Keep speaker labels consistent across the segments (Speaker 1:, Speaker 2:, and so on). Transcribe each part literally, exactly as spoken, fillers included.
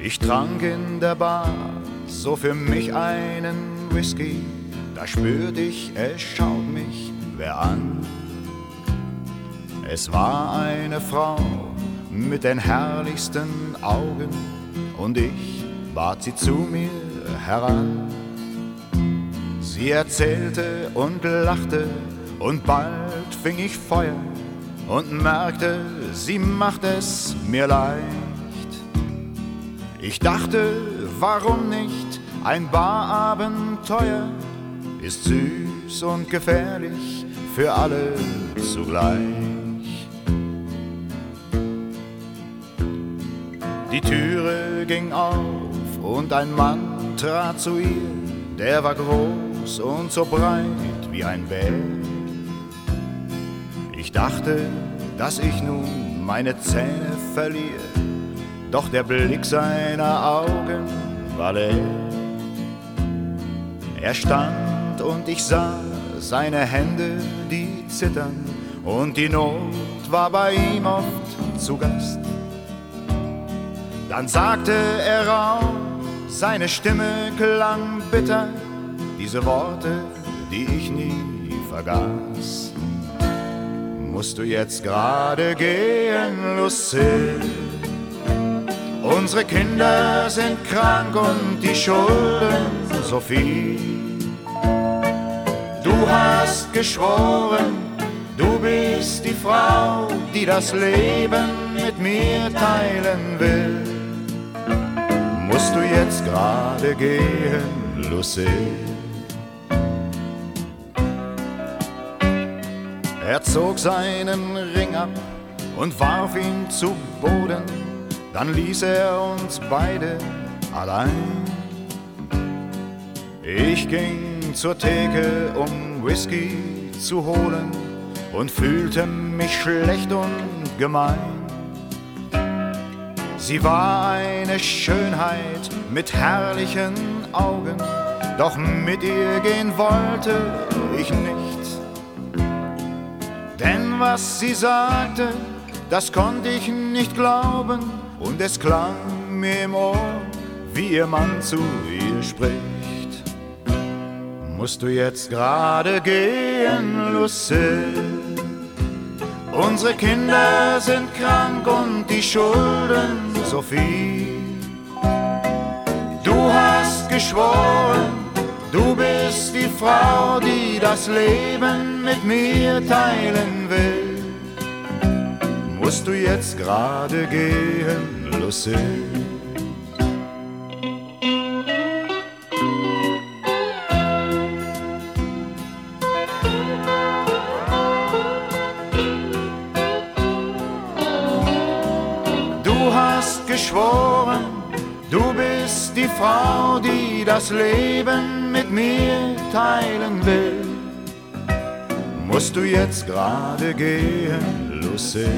Speaker 1: Ich trank in der Bar so für mich einen Whisky, da spürt ich, es schaut mich wer an. Es war eine Frau mit den herrlichsten Augen und ich bat sie zu mir heran. Sie erzählte und lachte und bald fing ich Feuer und merkte, sie macht es mir leicht. Ich dachte, warum nicht, ein Barabenteuer ist süß und gefährlich für alle zugleich. Die Türe ging auf und ein Mann trat zu ihr, der war groß und so breit wie ein Bär. Ich dachte, dass ich nun meine Zähne verliere, doch der Blick seiner Augen war leer. Er stand und ich sah seine Hände, die zittern, und die Not war bei ihm oft zu Gast. Dann sagte er rauh, seine Stimme klang bitter, diese Worte, die ich nie vergaß. Musst du jetzt gerade gehen, Lucille? Unsere Kinder sind krank und die Schulden so viel. Du hast geschworen, du bist die Frau, die das Leben mit mir teilen will. Musst du jetzt gerade gehen, Lucille? Er zog seinen Ring ab und warf ihn zu Boden, dann ließ er uns beide allein. Ich ging zur Theke, um Whisky zu holen, und fühlte mich schlecht und gemein. Sie war eine Schönheit mit herrlichen Augen, doch mit ihr gehen wollte ich nicht. Denn was sie sagte, das konnte ich nicht glauben, und es klang mir im Ohr, wie ihr Mann zu ihr spricht. Musst du jetzt gerade gehen, Lucille? Unsere Kinder sind krank und die Schulden so viel. Du hast geschworen, du bist die Frau, die das Leben mit mir teilen will. Musst du jetzt gerade gehen, Lucille? Du hast geschworen, du bist die Frau, die das Leben mit mir teilen will. Musst du jetzt gerade gehen, Lucille?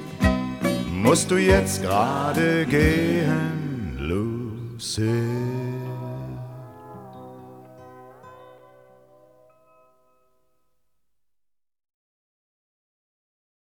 Speaker 1: Musst du jetzt gerade gehen, Lucille?